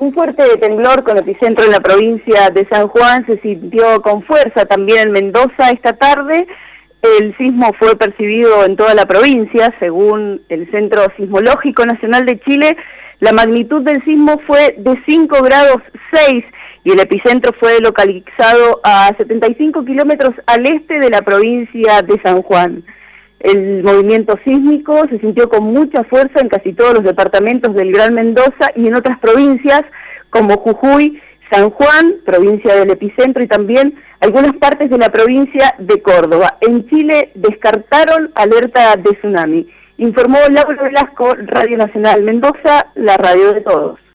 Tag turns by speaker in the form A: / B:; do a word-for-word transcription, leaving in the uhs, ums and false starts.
A: Un fuerte temblor con epicentro en la provincia de San Juan se sintió con fuerza también en Mendoza esta tarde. El sismo fue percibido en toda la provincia, según el Centro Sismológico Nacional de Chile. La magnitud del sismo fue de cinco grados seis y el epicentro fue localizado a setenta y cinco kilómetros al este de la provincia de San Juan. El movimiento sísmico se sintió con mucha fuerza en casi todos los departamentos del Gran Mendoza y en otras provincias como Jujuy, San Juan, provincia del epicentro, y también algunas partes de la provincia de Córdoba. En Chile descartaron alerta de tsunami. Informó Laura Velasco, Radio Nacional Mendoza, la radio de todos.